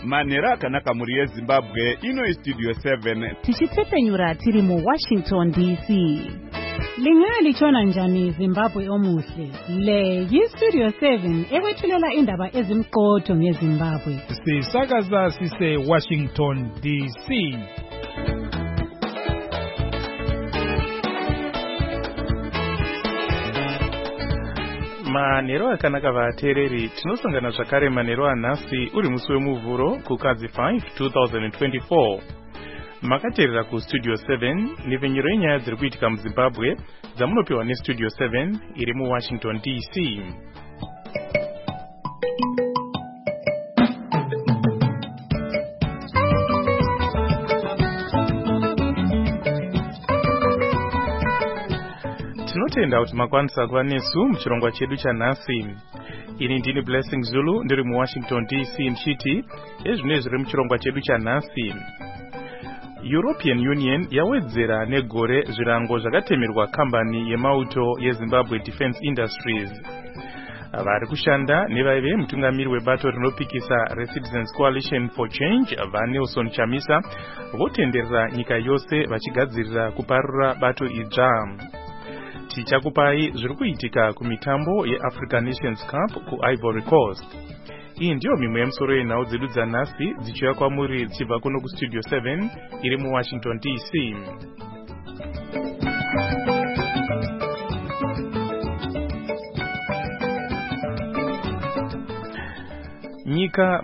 Manera akanaka muri Zimbabwe ino Studio 7 tichitsepenyura tiri mu Washington DC. Lingalichona njani Zimbabwe omuhle. Le yi-Studio 7 ekwethulela indaba ezimqotho ngeZimbabwe. Sisakaza sise Washington DC. Manero akanaka vatereri tinosangana zvakare manero anhasi uri musi wemuvhuro kukadzi 5 2024. Makateerera kuStudio 7 nevenyero yenyaya dziri kuitika muZimbabwe dzamunopiwa neStudio 7 iri muWashington DC. Tinotenda kuti makwanisa kuva nesu muchirongwa chedu chanhasi. Ini ndini Blessing Zulu ndiri muWashington DC nchiti ezvinezvi zviri muchirongwa chedu chanhasi. European Union yawedzera negore zvirango zvakatemerwa kambani yemauto yeZimbabwe Defense Industries. Vari kushanda nevaive mutungamiri webato rinopikisa reCitizens Coalition for Change vaNelson Chamisa votenderera nyika yose vachigadzirira kuparura bato idzva. Tichakupai zviri kuitika kumitambo yeAfrican Nations Cup kuIvory Coast. Iyi ndiyo mimwe yemusoro yenhau dzedu dzanhasi dzichiuya kwamuri dzichibva kuno kuStudio 7 iri muWashington DC. Nyika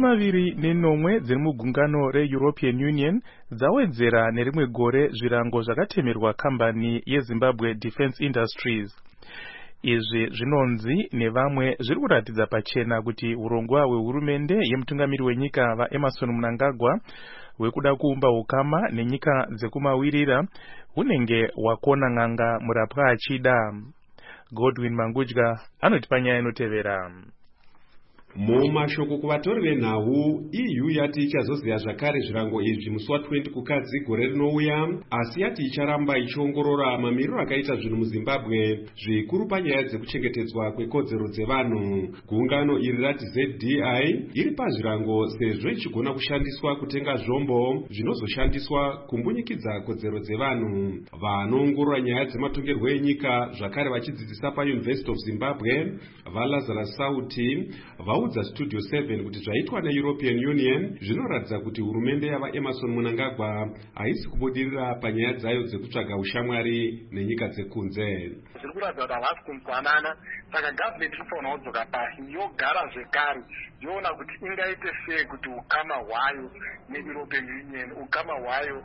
29 dziri mugungano reEuropean Union dzawedzera nerimwe gore zvirango zvakatemerwa kambani yeZimbabwe Defense Industries. Izvi zvinonzi nevamwe zviri kuratidza pachena kuti urongwa hwehurumende yemutungamiri wenyika vaEmmerson Mnangagwa hwekuda kuumba ukama nenyika dzekumawirira hunenge hwakona n'anga murapwa achida. Godwin Mangudya anotipa nyaya inotevera. Mumashoko kuvatori venhau, EU yati ichazoziva zvakare zvirango izvi musi wa20 kukadzi gore rinouya, asi yati icharamba ichiongorora mamiriro akaita zvinhu muZimbabwe zvikuru panyaya dzekuchengetedzwa kwekodzero dzevanhu. Gungano iri rati ZDI iri pazvirango sezvo ichigona kushandiswa kutenga zvombo zvinozoshandiswa kumbunyikidza kodzero dzevanhu. Vanoongorora nyaya dzematongerwo enyika zvakare vachidzidzisa paUniversity of Zimbabwe vaLazarus Sauti vaudza Studio 7 kuti zvaitwa neEuropean Union zvinoratidza kuti hurumende yavaEmmerson Mnangagwa haisi kubudirira panyaya dzayo dzekutsvaga ushamwari nenyika dzekunze. Zviri kuratidza kuti havasi kunzwanana, saka government inofanira kudzoka pasi yogara zvekare yoona kuti ingaite sei kuti ukama hwayo neEuropean Union, ukama hwayo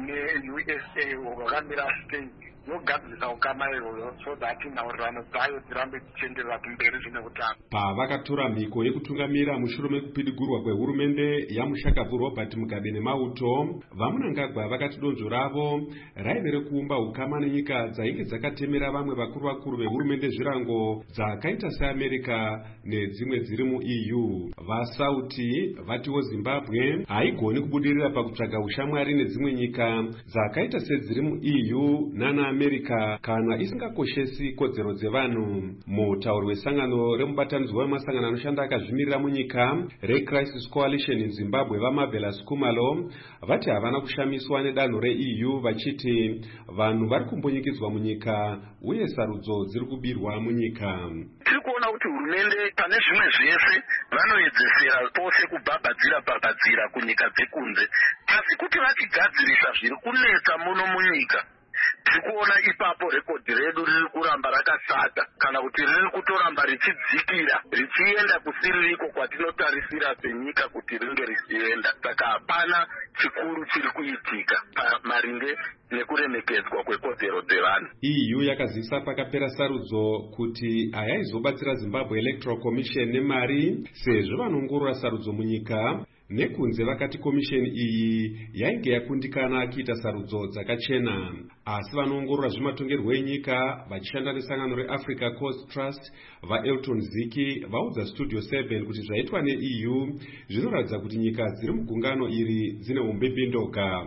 neUSA hwakamira sei, yogadzirisa ukama iyoyo so that nhaurirano dzayo dzirambe dzichienderera kumberi zvine utano. Pavakatora mhiko yekutungamira mushure mekupidigurwa kwehurumende yamushakabvu Robert Mugabe nemauto, vaMnangagwa vakati donzvo ravo raive rekuumba ukama nenyika dzainge dzakatemera vamwe vakuru vehurumende zvirango dzakaita seAmerica nedzimwe dziri muEU. VaSauti vatiwo Zimbabwe haigoni kubudirira pakutsvaga ushamwari nedzimwe nyika dzakaita sedziri muEU nanaAmerica kana isingakoshesi kodzero dzevanhu. Mutauri wesangano remubatanidzwa wemasangano anoshanda akazvimirira munyika reCrisis Coalition in Zimbabwe vaMarvelous Kumalo vati havana kushamiswa nedanho reEU vachiti vanhu vari kumbunyikidzwa munyika uye sarudzo dziri kubirwa munyika. Tiri kuona kuti hurumende pane zvimwe zvese vanoedzesera pose kubhabhadzira kunyika dzekunze, asi kuti vachigadzirisa zviri kunetsa muno munyika tiri kuona ipapo rekodhi redu riri kuramba rakashata kana kuti riri kutoramba richidzikira richienda kusiririko kwatinotarisira senyika kuti ringe richienda. Saka hapana chikuru chiri kuitika maringe nekuremekedzwa kwekodzero dzevanhu. EU yakazivisa pakapera sarudzo kuti hayaizobatsira Zimbabwe Electoral Commission nemari sezvo vanoongorora sarudzo munyika. Nekunze vakati komisheni iyi yainge yakundikana kuita sarudzo dzakachena, asi vanoongorora zvematongerwo enyika vachishanda nesangano reAfrica Coast Trust vaElton Ziki vaudza Studio 7 kuti zvaitwa neEU zvinoratidza kuti nyika dziri mugungano iri dzine umbepindoka.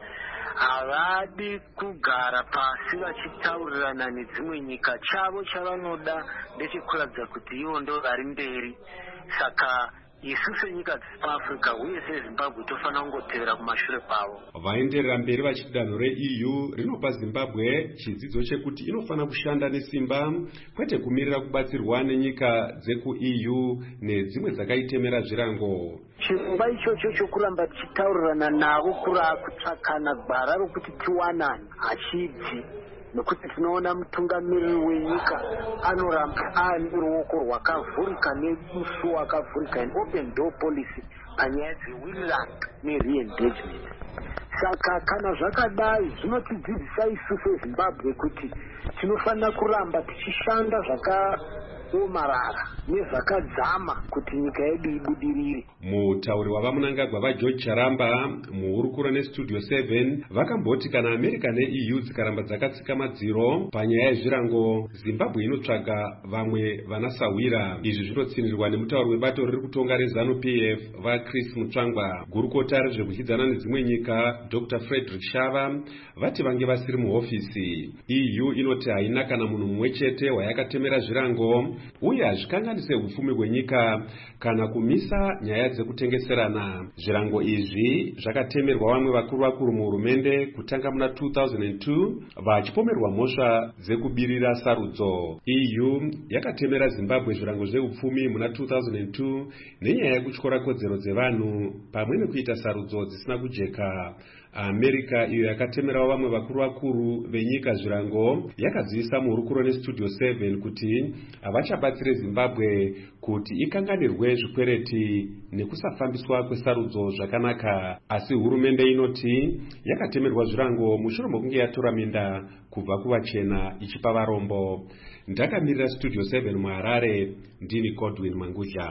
Havadi kugara pasi vachitaurirana nedzimwe nyika. Chavo chavanoda ndechekuratidza kuti ivo ndo vari mberi. Saka isu senyika dzepafrica uye sezimbabwe tofanira kungotevera kumashure kwavo. Vaenderera mberi vachiti danho reEU rinopa Zimbabwe chidzidzo chekuti inofanira kushanda nesimba kwete kumirira kubatsirwa nenyika dzekuEU nedzimwe dzakaitemera zvirango. Chirongwa ichocho chokuramba tichitaurirana navo kutsvakana gwara rokuti tiwanane hachibvi, nokuti tinoona mutungamiriri wenyika anoramba ane ruoko rwakavhurika nemusuwo wakavhurika, an open door policy panyaya dzewinland nereengagement. Saka kana zvakadai zvinotidzidzisa isu seZimbabwe kuti tinofanira kuramba tichishanda zvakaomarara nezvakadzama kuti nyika yedu ibudirire. Mutauri wavamunangagwa vaGeorge Charamba muhurukuro neStudio 7 vakamboti kana America neEU dzikaramba dzakatsika madziro panyaya yezvirango, Zimbabwe inotsvaga vamwe vanasawira. Izvi zvinotsinirwa nemutauri webato riri kutonga reZANU-PF vaChris Mutsvangwa. Gurukota rezvekudyidzana nedzimwe nyika Dr. Frederick Shava vati vange vasiri muhofisi. EU inoti haina kana munhu mumwe chete wayakatemera zvirango uye hazvikanganise upfumi hwenyika kana kumisa nyaya dzekutengeserana. Zvirango izvi zvakatemerwa vamwe vakuru muhurumende kutanga muna 2002 vachipomerwa mhosva dzekubirira sarudzo. EU yakatemera Zimbabwe zvirango zveupfumi muna 2002 nenyaya yekutyora kodzero dzevanhu pamwe nekuita sarudzo dzisina kujeka. America iyo yakatemerawo vamwe vakuru venyika zvirango yakadzivisa muhurukuro neStudio 7 kuti havachabatsire Zimbabwe kuti ikanganirwe zvikwereti nekusafambiswa kwesarudzo zvakanaka. Asi hurumende inoti yakatemerwa zvirango mushure mokunge yatora minda kubva kuvachena ichipa varombo. Ndakamirira Studio 7 muHarare, ndini Godwin Mangudya.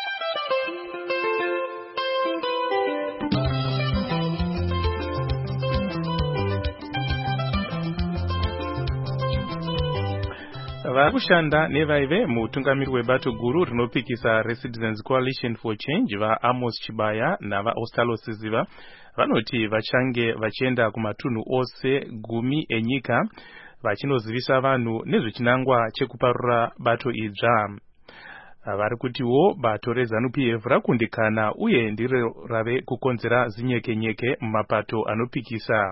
Vakushanda nevaive mutungamiri webato guru rinopikisa reCitizens Coalition for Change vaAmos Chibaya navaOstalo Siziva vanoti vachange vachienda kumatunhu ose 10 enyika vachinozivisa vanhu nezvechinangwa chekuparura bato idzva. Vari kutiwo bato reZANU-PF rakundikana uye ndiro rave kukonzera zinyekenyeke mumapato anopikisa.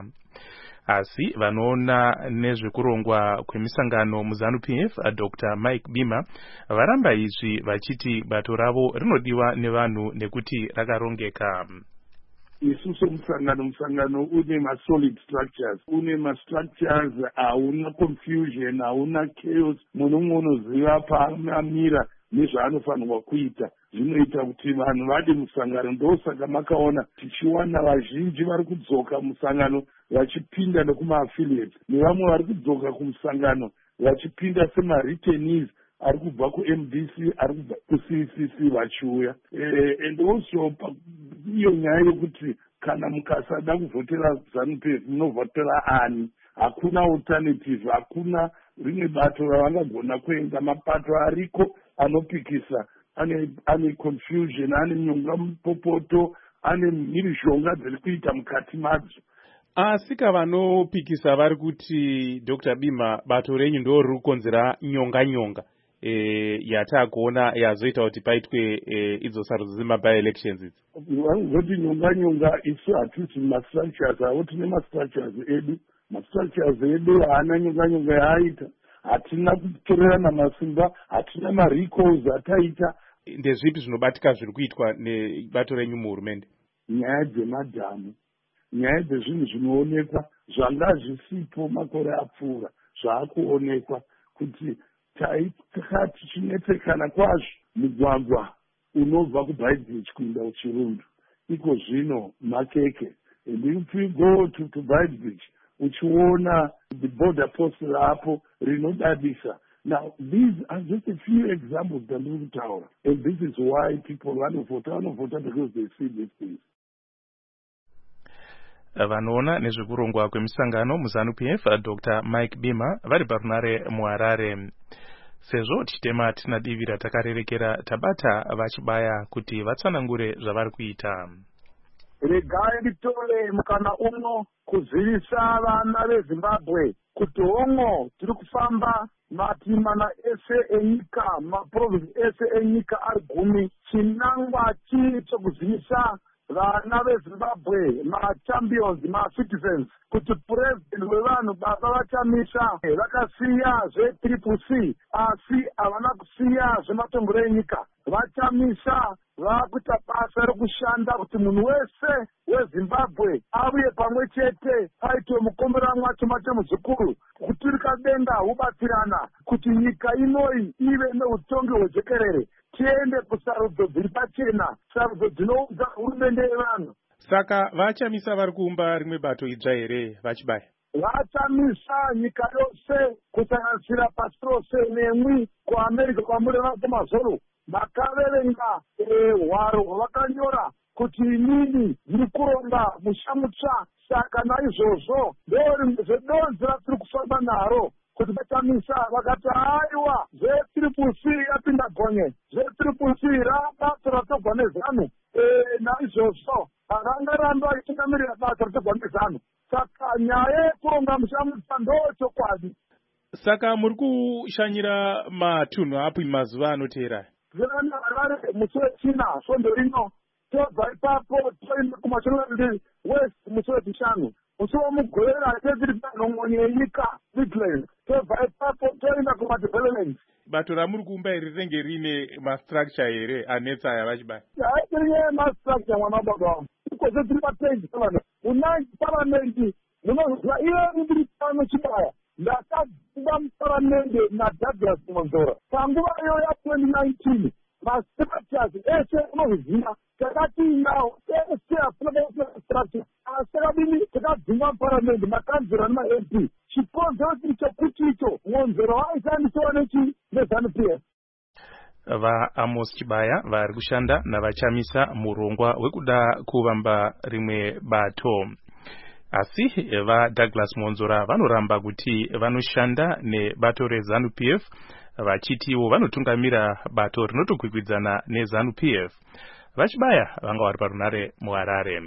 Asi vanoona nezvekurongwa kwemisangano muZANU-PF Dr. Mike Bima varamba izvi vachiti bato ravo rinodiwa nevanhu nekuti rakarongeka. Isusu musangano une ma-solid structures, une ma-structures, hauna confusion, hauna chaos, munhu unoziva paamira nezvaanofanirwa kuita. Zvinoita kuti vanhu vade musangano. Ndosaka makaona tichiwana vazhinji vari kudzoka musangano vachipinda nekuma-affiliates, nevamwe vari kudzoka kumusangano vachipinda sema-returnees ari kubva kuMDC, ari kubva kuCCC vachiuya. And also iyo nyaya yekuti kana mukasada kuvhotera ZANU-PF munovhotera ani, hakuna alternative, hakuna rimwe bato ravangagona kuenda. Mapato ariko anopikisa ane confusion, ane nyonga mupopoto, ane mhirizhonga dziri kuita mukati madzo. Asi kavanopikisa vari kuti Dr. Bima bato renyu ndo riri kukonzera nyonga yatakuona yazoita kuti paitwe idzo sarudzo dzema-by-elections idzi. Vanozoti nyonga isu hatisi ma-structures avo, tine ma-structures edu. Ma-structures edu haana nyonga yaaita. Hatina kutorerana masimba, hatina ma-recalls ataita. Ndezvipi zvinobatika zviri kuitwa nebato renyu muhurumende? Nyaya dzemadhamu, nyaya dzezvinhu zvinoonekwa zvanga zvisipo makore apfuura, zvaakuonekwa kuti taitaka tichinetsekana kwazvo. Mugwagwa unobva kuBaibridge kuenda kuChirundu iko zvino makeke, and if you go to Baibridge uchiona the border post rapo rinodadisa. Now these are just a few examples dandiri kutaura, and this is why people vanovhota because they see these things. Vanoona nezvekurongwa kwemisangano muZANU-PF Dr. Mike Bima vari parunare muHarare. Sezvo tichitema tisina divi ratakarerekera tabata vachibaya kuti vatsanangure zvavari kuita. Regai nditore mukana uno kuzivisa vana veZimbabwe kuti hongo tiri kufamba matimana ese enyika maprovinsi ese enyika ari 10 chinangwa chiri chekuzivisa vana vezimbabwe machampions macitizens kuti purezidendi wevanhu baba vachamisa vakasiya zvetriplec asi havana kusiya zvematongero enyika vachamisa vakuita basa rekushanda kuti munhu wese wezimbabwe auye pamwe chete paitwe mukomberanwa chimachemo zvikuru kuturika denga hubatsirana kuti nyika inoi ive neutongi hwejekerere tiende kusarudzo dziri pachena sarudzo dzinoudza hurumende yevanhu. Saka vachamisa vari kuumba rimwe bato idzva here vachibaya? Vachamisa nyika yose kusanganisira pasi rose nemwi kuamerica kwamureva kumazoro makaverenga hwaro hwavakanyora kuti inini ndiri kuronga musha mutsva. Saka naizvozvo ndorimwe zvedonzi ratiri kufamba naro kuti vachamisa vakati aiwa zvetriplec yapinda gonye zvetriplec rabato ratogwa nezanu naizvozvo havangaramba vachitungamiririra basa ratogwa nezanu. Saka nyaya yekuronga musha mutsva ndochokwadi. Saka muri kushanyira matunhu api mazuva anoteera? Zvinana Harare musi wechina svondo rino tobva ipapo toenda kumashonaland west musi wechishanu musi womugorera teziri panhongonye yenyika Midland tobva ipapo toenda kumadevelopment. Bato ramuri kuumba iri rinenge rine mastructure here anetsa aya vachibaya? Haitirinye mastructure mwana baba wangu ikoze tiri papeji pavana unanji paramende munoziva iye ndiri pano chibaya ndakadzimba muparamende naDouglas Monzora panguva iyo ya2019 mastructures ese unoziva takati nawo ese hafuna structure asi akadini takadzimba muparamende makanzera nema-MP chikonzero chiri chekuti icho Monzora waishandisiwa neZANU-PF. vaAmos Chibaya vari kushanda navachamisa murongwa wekuda kuvamba rimwe bato. Asi vaDouglas Monzora vanoramba kuti vanoshanda nebato reZANU-PF vachitiwo vanotungamira bato rinotokwikwidzana neZANU-PF. Vachibaya vanga vari parunare muHarare.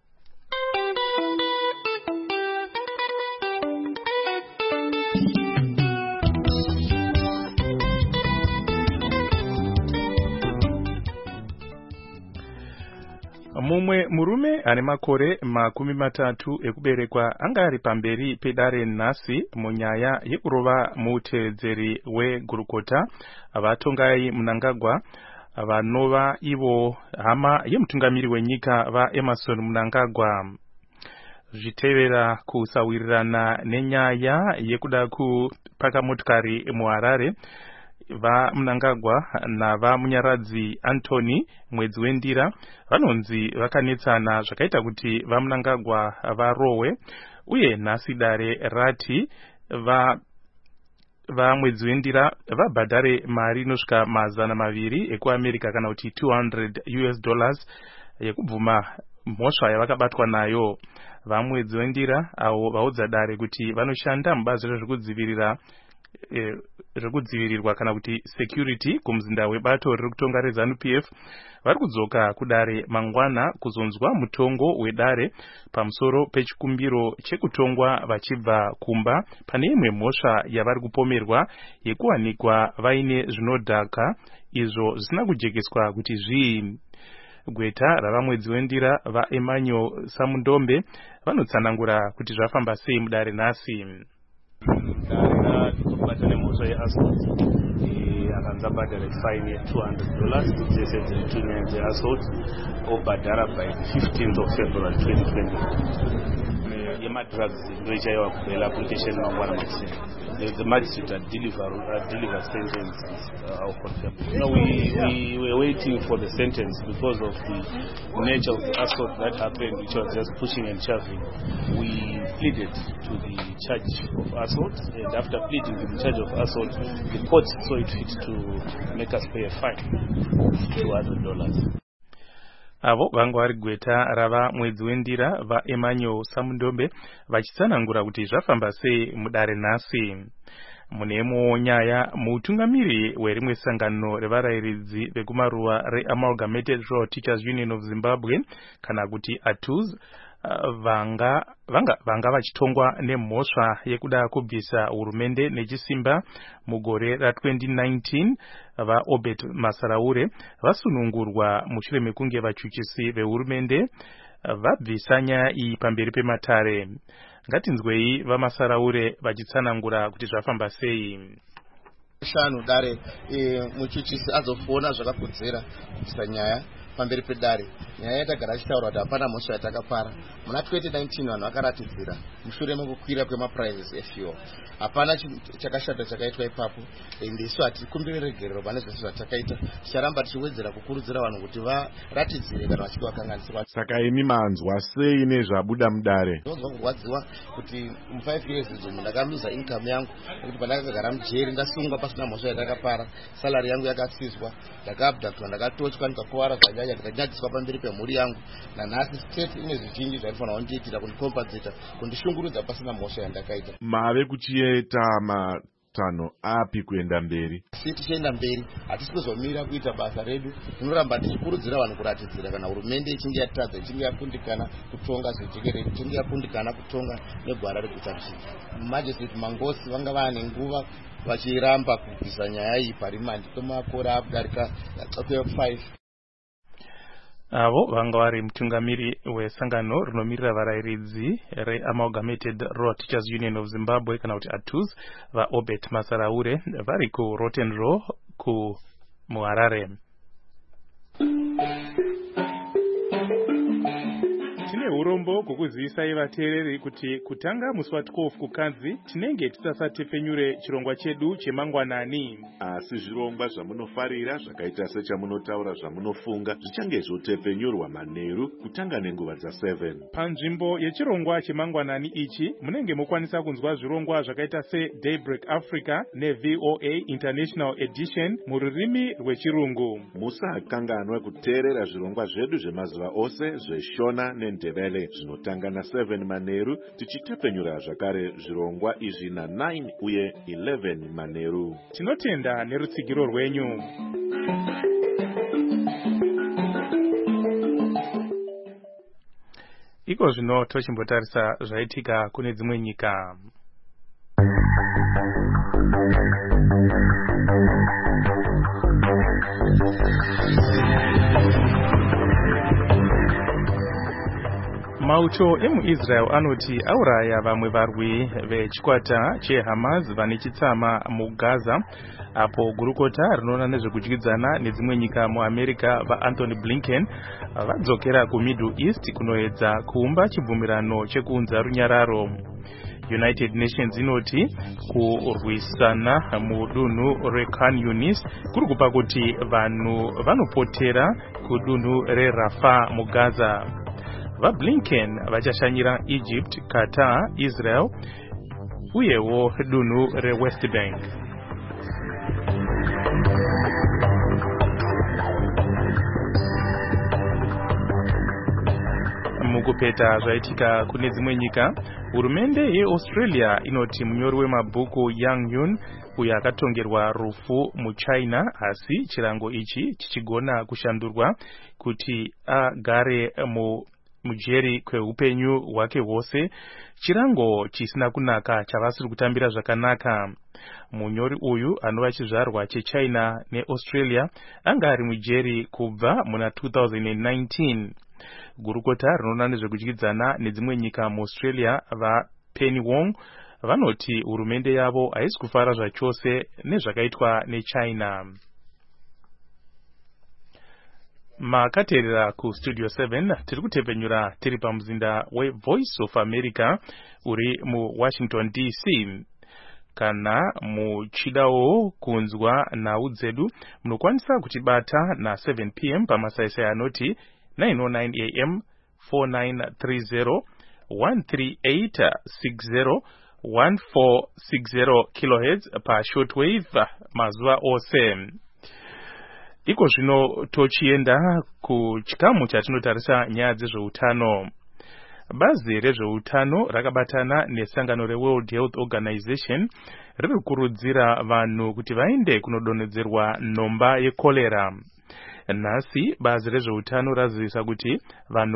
Mumwe murume ane makore 30 ekuberekwa anga ari pamberi pedare nhasi munyaya yekurova mutevedzeri weGurukota vatongai Mnangagwa vanova ivo hama yemutungamiri wenyika vaEmmerson Mnangagwa. Zvitevera kusawirirana nenyaya yekuda kupaka motikari muHarare, vaMnangagwa navamunyaradzi Anthony mwedzi wendira vanonzi vakanetsana zvakaita kuti vaMnangagwa varohwe, uye nhasi dare rati vamwedzi wendira vabhadhare mari inosvika $200 ekuAmerica kana kuti $200 yekubvuma mhosva yavakabatwa nayo. Vamwedzi wendira avo vaudza dare kuti vanoshanda mubazi rezvekudzivirirwa kana kuti security kumuzinda webato riri kutonga reZANU-PF vari kudzoka kudare mangwana kuzonzwa mutongo wedare pamusoro pechikumbiro chekutongwa vachibva kumba pane imwe mhosva yavari kupomerwa yekuwanikwa vaine zvinodhaka izvo zvisina kujekeswa kuti zvii. Gweta ravamwedzi wendira vaEmmanuel Samundombe vanotsanangura kuti zvafamba sei mudare nhasi. Dare kubata nemhosva yeassault akanza bhadhara fine $200 kuti ese dziri 2 nyaya dzeassault obhadhara by the 15th of February 2020. Yemadrugs ndoichaiwa kubail application mangwana makisini. The magistrate had delivered sentences of contempt. We were waiting for the sentence because of the nature of the assault that happened, which was just pushing and shoving. We pleaded to the charge of assault, and after pleading to the charge of assault, the court saw it fit to make us pay a fine of $200. Avo vanga vari gweta rava mwedzi wendira vaEmmanuel Samundombe vachitsanangura kuti zvafamba sei mudare nhasi. Munemo nyaya mutungamiri werimwe sangano revarayiridzi vekumaruva reAmalgamated Rural Teachers Union of Zimbabwe kana kuti ATUZ vanga vachitongwa nemhosva yekuda kubvisa hurumende nechisimba mugore ra2019 vaObed Masaraure vasunungurwa mushure mekunge vachuchisi vehurumende vabvisa nyaya iyi pamberi pematare. Ngatinzwei vaMasaraure vachitsanangura kuti zvafamba sei. Shanu dare muchuchisi azofona zvakakodzera kubvisa nyaya pamberi pedare. Nyaya yatagara achitaura kuti hapana mhosva yatakapara. Muna 2019 vanhu vakaratidzira mushure mekukwira kwemaprices efuel. Hapana chakashata chakaitwa ipapo, ende isu hatikumbiri regerero pane zvese zvatakaita. Ticharamba tichiwedzera kukurudzira vanhu kuti varatidzire kana vachiti vakanganiswa. Saka imi manzwa sei nezvabuda mudare? Ndinonzwa kurwadziwa kuti mu5 years izvo ndakaluza income yangu, nekuti pandakagara mujeri ndasungwa pasina mhosva yatakapara, salary yangu yakasizwa, ndakaabductwa, ndakatochwa, ndikakuwara zvanyanya, ndikanyadziswa pamberi pemhuri yangu. Nanhasi state ine zvizhinji zvaifanira kundiitira kundicompensate, kundishungurudza pasina mhosva yandakaita. Mave kuchiita matanho api kuenda mberi? Asi tichienda mberi hatisi kuzomira kuita basa redu. Tinoramba tichikurudzira vanhu kuratidzira kana hurumende ichinge yatadza, ichinge yakundikana kutonga zvejekere, ichinge yakundikana kutonga negwara reguta Chief. Magistrate Mangosi vanga vane nguva vachiramba kubvisa nyaya iyi parimandi kwemakore akudarika 5. Avo vanga vari mutungamiri wesangano rinomirira varayiridzi reAmalgamated Rural Teachers Union of Zimbabwe kana kuti ATUZ vaObed Masaraure vari kuRotten Row muHarare. Urombo kukuzivisai vateereri kuti kutanga musi wa12 kuKadzi tinenge tisasatepfenyure chirongwa chedu chemangwanani. Asi zvirongwa zvamunofarira zvakaita sechamunotaura zvamunofunga zvichange zvotepfenyurwa manheru kutanga nenguva dza7. Panzvimbo yechirongwa chemangwanani ichi munenge mokwanisa kunzwa zvirongwa zvakaita seDaybreak Africa neVOA International Edition mururimi rwechirungu. Musakanganwe kuteerera zvirongwa zvedu zvemazuva ose zveshona neNdebele zvinotanga na7 manheru, tichitepfenyura zvakare zvirongwa izvi na9 uye 11 manheru. Tinotenda nerutsigiro rwenyu. Iko zvino tochimbotarisa zvaitika kune dzimwe nyika. Mauto emuIsrael anoti auraya vamwe varwi vechikwata cheHamas vane chitsama muGaza, apo gurukota rinoona nezvekudyidzana nedzimwe nyika muAmerica vaAnthony Blinken vadzokera kuMiddle East kunoedza kuumba chibvumirano chekuunza runyararo. United Nations inoti kurwisana mudunhu reKhan Yunis kuri kupa kuti vanhu vanopotera kudunhu reRafah muGaza. VaBlinken vachashanyira Egypt, Qatar, Israel uyewo dunhu reWest Bank. Mukupeta zvaitika kune dzimwe nyika, hurumende yeAustralia inoti munyori wemabhuku Yang Yun uyo akatongerwa rufu muChina, asi chirango ichi chichigona kushandurwa kuti agare mujeri kweupenyu hwake hwose, chirango chisina kunaka chavasiri kutambira zvakanaka. Munyori uyu anova chizvarwa cheChina neAustralia anga ari mujeri kubva muna 2019. Gurukota rinoona nezvekudyidzana nedzimwe nyika muAustralia vaPenny Wong vanoti hurumende yavo haisi kufara zvachose nezvakaitwa neChina. Makateerera kuStudio 7 tiri kutepfenyura tiri pamuzinda weVoice of America uri muWashington DC. Kana muchidawo kunzwa nhau dzedu munokwanisa kutibata na7 PM pamasaisai anoti 909 AM 4930 13860 1460 kHz pashortwave mazuva ose. Iko zvino tochienda kuchikamu chatinotarisa nyaya dzezveutano. Bazi rezveutano rakabatana nesangano reWorld Health Organization riri kukurudzira vanhu kuti vaende kunodonhedzerwa nhomba yekolera. Nhasi bazi rezveutano razivisa kuti vanhu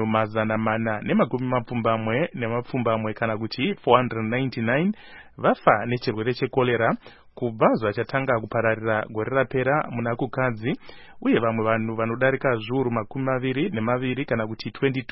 440 kana kuti 499 vafa nechirwere chekorera kubva zvachatanga kupararira gore rapera muna kukadzi, uye vamwe vanhu vanodarika zviuru 22 kana kuti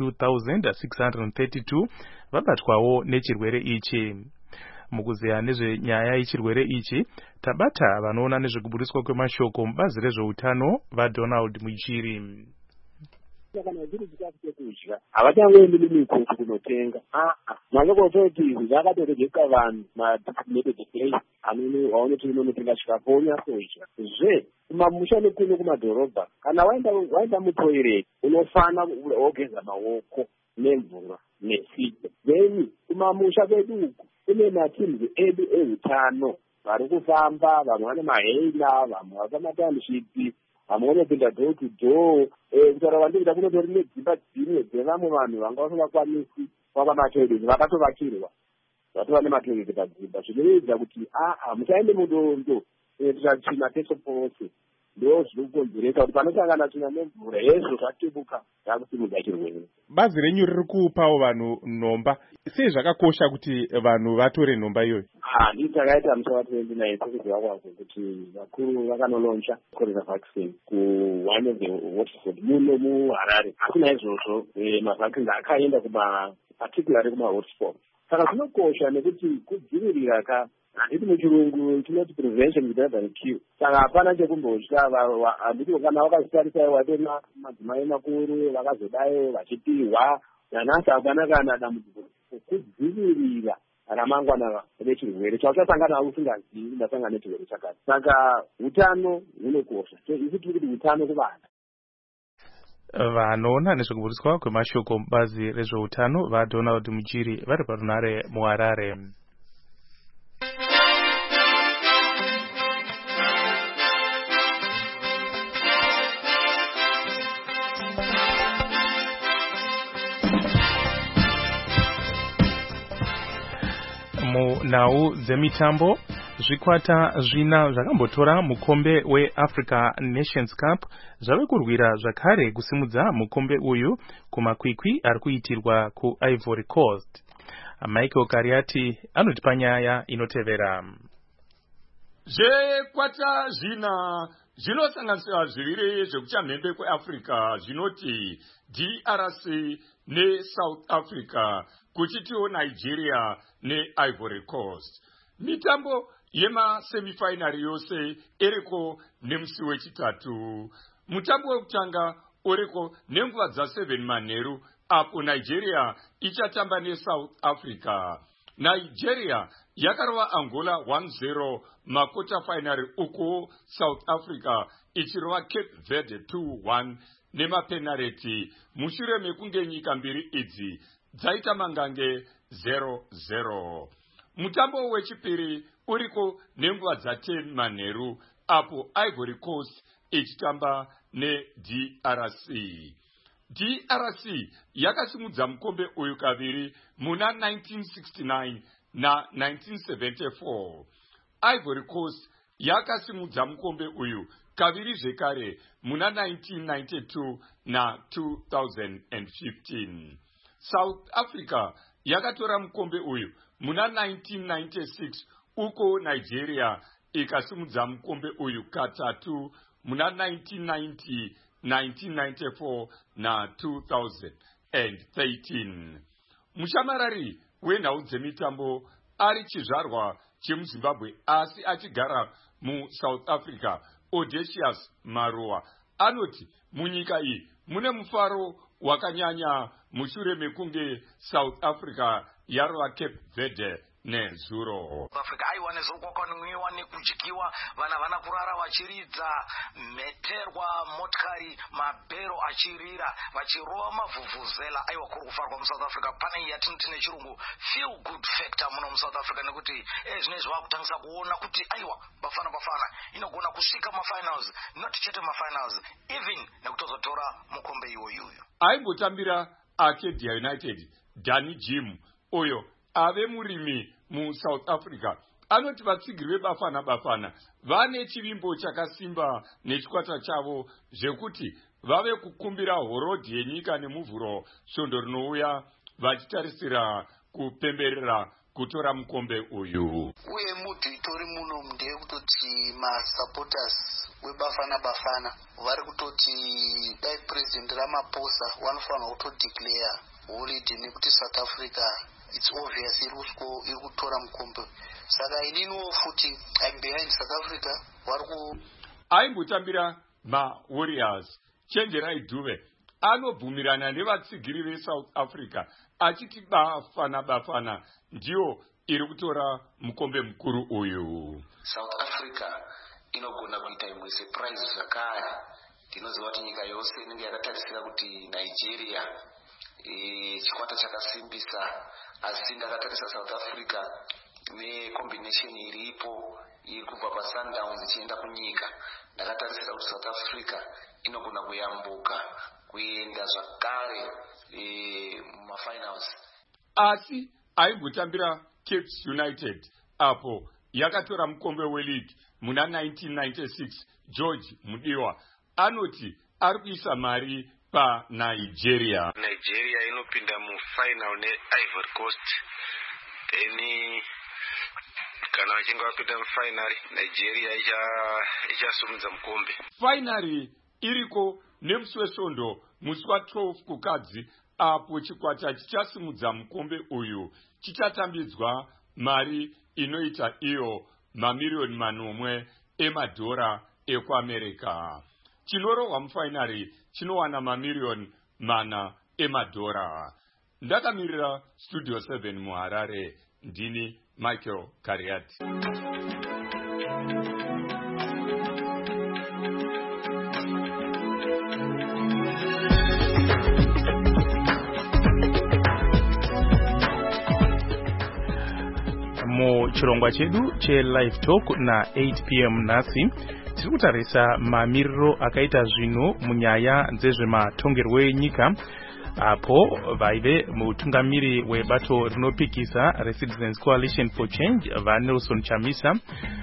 22,632 vabatwawo nechirwere ichi. Mukuziya nezvenyaya yechirwere ichi, tabata vanoona nezvekuburiswa kwemashoko mubazi rezveutano vaDonald Muchiri. Kana zviri zvikafu chekudya havachangoendi mumikuku kunotenga. Vanokototi zvakatorejeka vanhu madisplay waunoti unonotenga chikafu onyatsoidya. Zve kumamusha nekuno kumadhorobha, kana waenda mutoireti unofana wogeza maoko nemvura nesipo. Then kumamusha kwedu uku kune matimu edu eutano vari kufamba, vamwe vane mahela, vamwe vapamatamshipi, vamwe vanopinda door to door. Kutaura vandikuita kunotori nedzimba dzimwe dzevamwe vanhu vanga vasingakwanisi kwava matoireti vakatovakirwa, vatova nematoireti padzimba. Zvinoedza kuti musaende mudondo tsvina pese pose. Ndo zviri kukonzeresa kuti panosangana tsvina nemvura hezvo zvatebuka zvakusimudza chirwere. Bazi renyu riri kupawo vanhu nhomba. Sei zvakakosha kuti vanhu vatore nhomba iyoyo? Nditi takaita musi wa29 sekuziva kwazvo kuti vakuru vakanoloncha corona vaccine ku1 of the hotspot muno muHarare. Asi naizvozvo mavaccines akaenda particularly kuma-hotspot. Saka zvinokosha nekuti kudzivirira handiti muchirungu tinoti prevention is better than cure. Saka hapana chekumbotya. Handiti kana wakazvitarisa watori madzimai makuru vakazodayo vachipihwa, nanhasi hapana kana dambudziko kudzivirira ramangwana rechirwere chauchasangana usingazivi ndasangana nechirwere chakati. Saka utano hunokosha. Isi tiri kuti utano kuvanhu. Vanoona nezvekuburiswa kwemashoko mubazi rezveutano vaDonald Muchiri vari parunare muHarare. Munhau dzemitambo, zvikwata zvina zvakambotora mukombe weAfrica Nations Cup zvave kurwira zvakare kusimudza mukombe uyu kumakwikwi ari kuitirwa kuIvory Coast. Michael Kariati anotipa nyaya inotevera. Zvekwata zvina zvinosanganisira zviviri zvekuchamhembe kweAfrica zvinoti DRC neSouth Africa, kuchitiwo Nigeria neIvory Coast. Mitambo yemasemifinari yose iriko nemusi wechitatu. Mutambo wekutanga uriko nenguva dza7 manheru apo Nigeria ichatamba neSouth Africa. Nigeria yakarova Angola 1-0 makota finari, uko South Africa ichirova Cape Verde 2-1 nemapenareti mushure mekunge nyika mbiri idzi dzaita mangange 0-0. Mutambo wechipiri uriko nenguva dza10 manheru apo Ivory Coast ichitamba neDRC. DRC yakasimudza mukombe uyu kaviri muna 1969 na 1974. Ivory Coast yakasimudza mukombe uyu kaviri zvekare muna 1992 na 2015. South Africa yakatora mukombe uyu muna 1996 uko Nigeria ikasimudza mukombe uyu katatu muna 1990, 1994 na 2013. Mushamarari wenhau dzemitambo ari chizvarwa chemuZimbabwe asi achigara muSouth Africa, Odysseus Maruwa, anoti munyika iyi mune mufaro wakanyanya mushure mekunge South Africa yarova Cape Verde nezuro. Afrika aiwa nezokwakwanwiwa nekudyiwa, vana vana kurara vachiridza meterwa motkari, mabhero achirira vachirova mavhuvhuzela. Aiwa kuri kufarwa muSouth Africa. Pane yatinoti nechirungu feel good factor muno muSouth Africa, nekuti zvinezvi vakutangisa kuona kuti aiwa bafana inogona kusvika mafinals, not chete mafinals, even nekutozotora mukombe iwoyuyu. Aimbotambira Acadia United Danny Jim, uyo ave murimi muSouth Africa, anoti vatsigiri veBafana vane chivimbo chakasimba nechikwata chavo zvekuti vave kukumbira horodhi yenyika nemuvhuro svondo rinouya vachitarisira kupemberera kutora mukombe uyu. Uye mudhi itori muno ndeye kutoti masupporters weBafana vari kutoti dai President Ramaphosa vanofanira kutodeclare holiday nekuti South Africa it's obvious iri kutora mukombe. Saka ininiwo futi I'm behind South Africa. Aimbotambira maWarriors Chenjerai Dube anobvumirana nevatsigiri veSouth Africa achiti Bafana ndiyo iri kutora mukombe mukuru uyu. South Africa inogona kuita imwe surprise zvakare. Tinoziva kuti nyika yose inenge yakatarisira kuti Nigeria chikwata chakasimbisa, asi ndakatarisa South Africa necombination iripo iri kubva paSundowns ichienda kunyika, ndakatarisira kuti South Africa inogona kuyambuka kuenda zvakare mumafinals. Asi aimbotambira Cape United apo yakatora mukombe weleague muna 1996. George Mudiwa anoti ari kuisa mari paNigeria. Nigeria inopinda mufinal neIvory Coast. Kana vachinge vapinda mufinal, Nigeria ichasumudza mukombe. Finali iriko nemusi wesvondo musi wa12 kukadzi apo chikwata chichasimudza mukombe uyu chichatambidzwa mari inoita iyo mamiliyoni manomwe emadhora ekuAmerica. Chinorohwa mufinari chinowana mamiliyoni mana emadhora. Ndakamirira Studio 7 muHarare, ndini Michael Kariati. Muchirongwa chedu che-live talk na 8 p.m. nasi tiri kutarisa mamiriro akaita zvino munyaya dzezvematongerwo enyika, apo vaive mutungamiri webato rinopikisa reCitizens Coalition for Change vaNelson Chamisa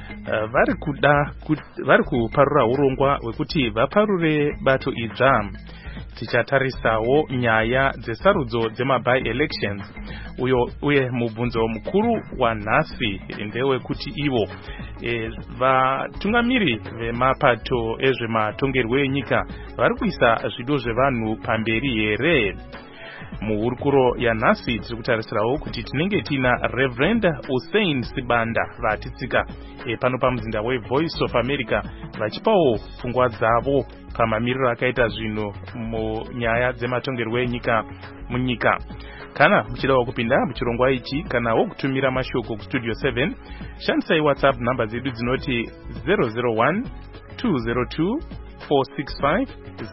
vari kuparura urongwa hwekuti vaparure bato idzva. Tichatarisawo nyaya dzesarudzo dzemaby-elections uye mubvunzo mukuru wanhasi ndewekuti ivo vatungamiri vemapato ezvematongerwo enyika vari kuisa zvido zvevanhu pamberi here. Muhurukuro yanhasi tiri kutarisirawo kuti tinenge tina Reverend Hussein Sibanda vatitsika pano pamuzinda weVoice of America vachipawo pfungwa dzavo pamamiriro akaita zvino munyaya dzematongerwo enyika munyika. Kana muchidawo kupinda muchirongwa ichi kanawo kutumira mashoko kuStudio 7, shandisai WhatsApp namba dzedu dzinoti 001 202 465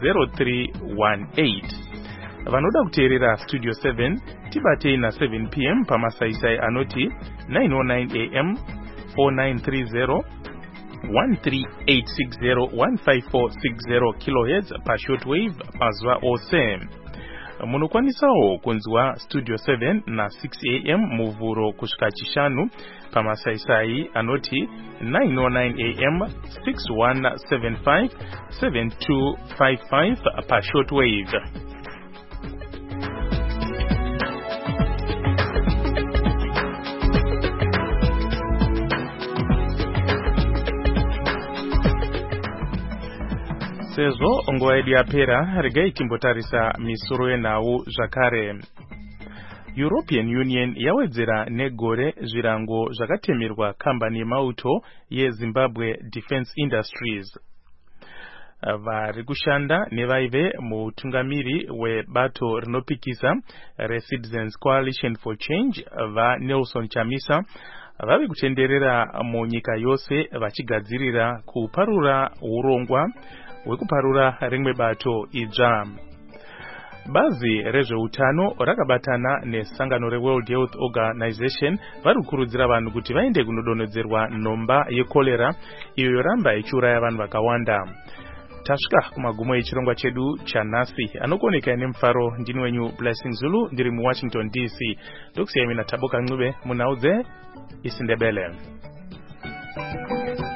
0318. Vanoda kuteerera Studio 7 tibatei na 7 p.m. pamasaisai anoti 909 am 4930 13860 15460 kHz pashortwave mazuva ose. Munokwanisawo kunzwa Studio 7 na 6 am muvhuro kusvika chishanu pamasaisai anoti 909 am 6175 7255 pashortwave. Sezvo nguva yedu yapera, regai timbotarisa misoro yenhau zvakare. European Union yawedzera negore zvirango zvakatemerwa kambani yemauto yeZimbabwe Defense Industries. Vari kushanda nevaive mutungamiri webato rinopikisa reCitizens Coalition for Change vaNelson Chamisa vave kutenderera munyika yose vachigadzirira kuparura urongwa hwekuparura rimwe bato idzva. Bazi rezveutano rakabatana nesangano reWorld Health Organization vari kukurudzira vanhu kuti vaende kunodonhedzerwa nhomba yekolera iyo yoramba ichiuraya vanhu vakawanda. Tasvika kumagumo echirongwa chedu chanhasi. Anokoneka nemufaro ndini wenyu Blessing Zulu ndiri muWashington DC. Ndokusiyai mina Taboka Ncube munhau dzeIsiNdebele. Africa.